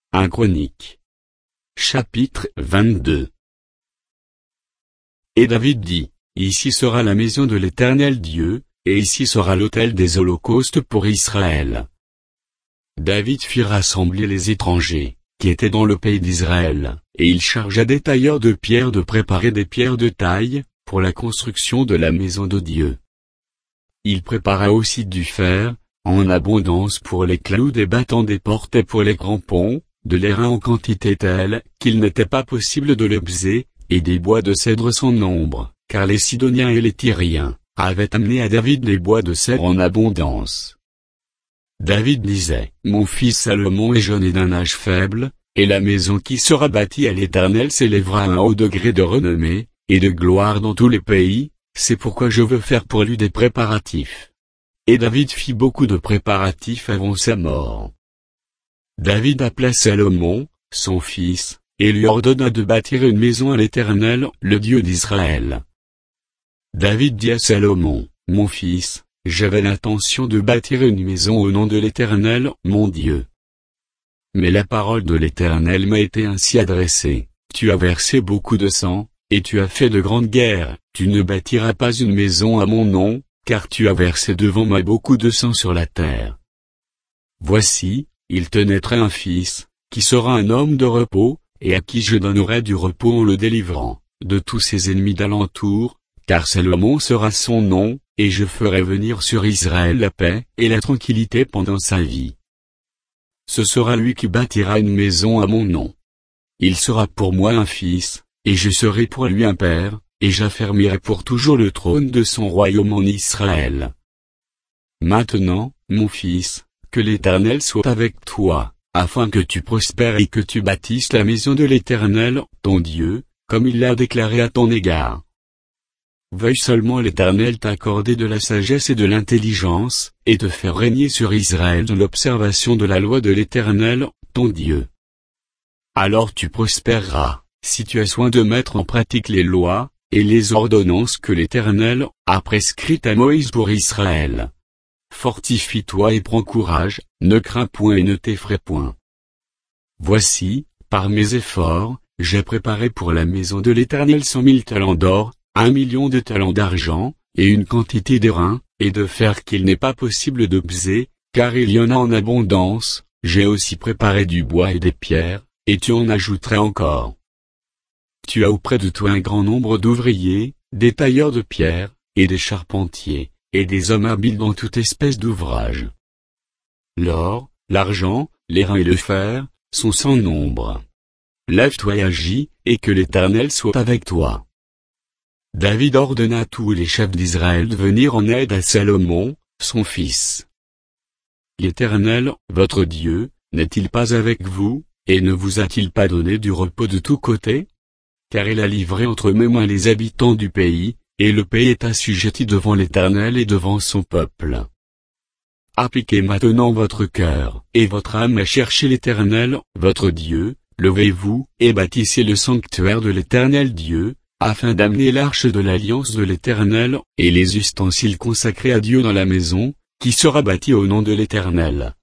1 Chroniques. Chapitre 22. Et David dit, ici sera la maison de l'Éternel Dieu, et ici sera l'autel des holocaustes pour Israël. David fit rassembler les étrangers, qui étaient dans le pays d'Israël, et il chargea des tailleurs de pierre de préparer des pierres de taille, pour la construction de la maison de Dieu. Il prépara aussi du fer, en abondance pour les clous des battants des portes et pour les crampons, de l'airain en quantité telle qu'il n'était pas possible de le briser, et des bois de cèdre sans nombre, car les Sidoniens et les Tyriens avaient amené à David des bois de cèdre en abondance. David disait, mon fils Salomon est jeune et d'un âge faible, et la maison qui sera bâtie à l'Éternel s'élèvera à un haut degré de renommée, et de gloire dans tous les pays, c'est pourquoi je veux faire pour lui des préparatifs. Et David fit beaucoup de préparatifs avant sa mort. David appela Salomon, son fils, et lui ordonna de bâtir une maison à l'Éternel, le Dieu d'Israël. David dit à Salomon, mon fils, j'avais l'intention de bâtir une maison au nom de l'Éternel, mon Dieu. Mais la parole de l'Éternel m'a été ainsi adressée, tu as versé beaucoup de sang, et tu as fait de grandes guerres, tu ne bâtiras pas une maison à mon nom, car tu as versé devant moi beaucoup de sang sur la terre. Voici, il te naîtra un fils, qui sera un homme de repos, et à qui je donnerai du repos en le délivrant, de tous ses ennemis d'alentour, car Salomon sera son nom, et je ferai venir sur Israël la paix et la tranquillité pendant sa vie. Ce sera lui qui bâtira une maison à mon nom. Il sera pour moi un fils, et je serai pour lui un père, et j'affermirai pour toujours le trône de son royaume en Israël. Maintenant, mon fils, que l'Éternel soit avec toi, afin que tu prospères et que tu bâtisses la maison de l'Éternel, ton Dieu, comme il l'a déclaré à ton égard. Veuille seulement l'Éternel t'accorder de la sagesse et de l'intelligence, et te faire régner sur Israël dans l'observation de la loi de l'Éternel, ton Dieu. Alors tu prospéreras, si tu as soin de mettre en pratique les lois, et les ordonnances que l'Éternel a prescrites à Moïse pour Israël. Fortifie-toi et prends courage, ne crains point et ne t'effraie point. Voici, par mes efforts, j'ai préparé pour la maison de l'Éternel 100 000 talents d'or, 1 million de talents d'argent, et une quantité d'airain, et de fer qu'il n'est pas possible de briser, car il y en a en abondance, j'ai aussi préparé du bois et des pierres, et tu en ajouterais encore. Tu as auprès de toi un grand nombre d'ouvriers, des tailleurs de pierre, et des charpentiers, et des hommes habiles dans toute espèce d'ouvrage. L'or, l'argent, l'airain et le fer, sont sans nombre. Lève-toi et agis, et que l'Éternel soit avec toi. David ordonna à tous les chefs d'Israël de venir en aide à Salomon, son fils. L'Éternel, votre Dieu, n'est-il pas avec vous, et ne vous a-t-il pas donné du repos de tous côtés? Car il a livré entre mes mains les habitants du pays, et le pays est assujetti devant l'Éternel et devant son peuple. Appliquez maintenant votre cœur et votre âme à chercher l'Éternel, votre Dieu, levez-vous, et bâtissez le sanctuaire de l'Éternel Dieu, afin d'amener l'arche de l'alliance de l'Éternel, et les ustensiles consacrés à Dieu dans la maison, qui sera bâtie au nom de l'Éternel.